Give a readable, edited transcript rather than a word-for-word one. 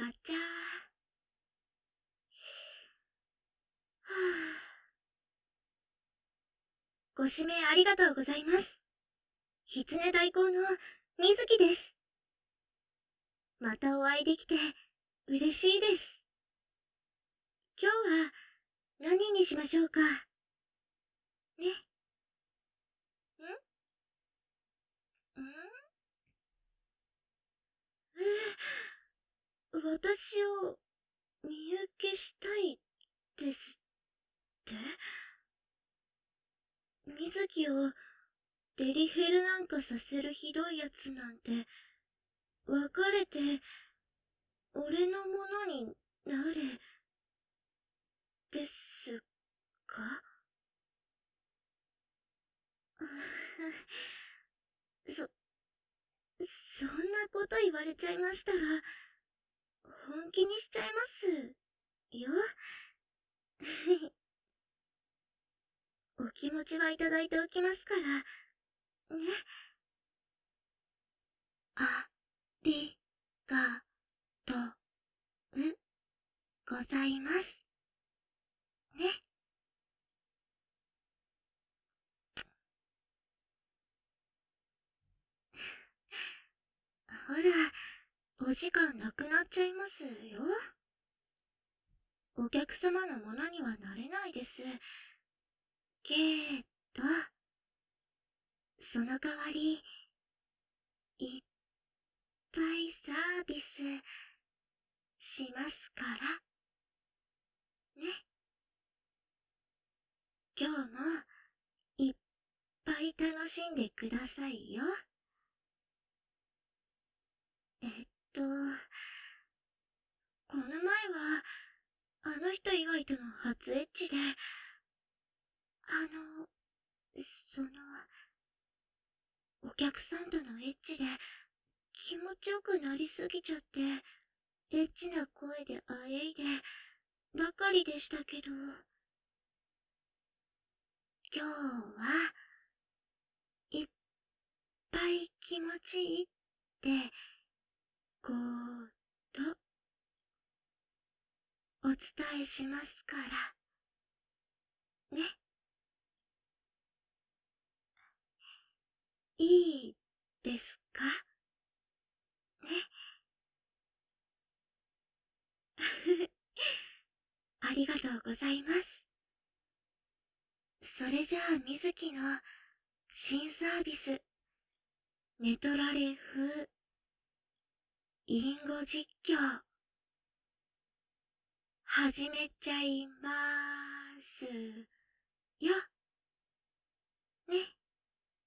抹茶。はご指名ありがとうございます。狐代行の水木です。またお会いできて嬉しいです。今日は何にしましょうか。ね。ん私を見受けしたいですって？水木をデリヘルなんかさせるひどいやつなんて、別れて俺のものになれ、ですか？そ、そんなこと言われちゃいましたら、本気にしちゃいますよ。お気持ちはいただいておきますから、ね。ありがとうございます。ね。ほら、お時間なくなっちゃいますよ。お客様のものにはなれないです。けど、その代わり、いっぱいサービスしますから。ね。今日もいっぱい楽しんでくださいよ。えっと、この前は、あの人以外との初エッチで、その、お客さんとのエッチで気持ちよくなりすぎちゃって、エッチな声であえいでばかりでしたけど、今日はいっぱい気持ちいいってことお伝えしますから、ね。いいですかね。ありがとうございます。それじゃあ、水木の新サービス、ネトラレ風、インゴ実況、始めちゃいまーす。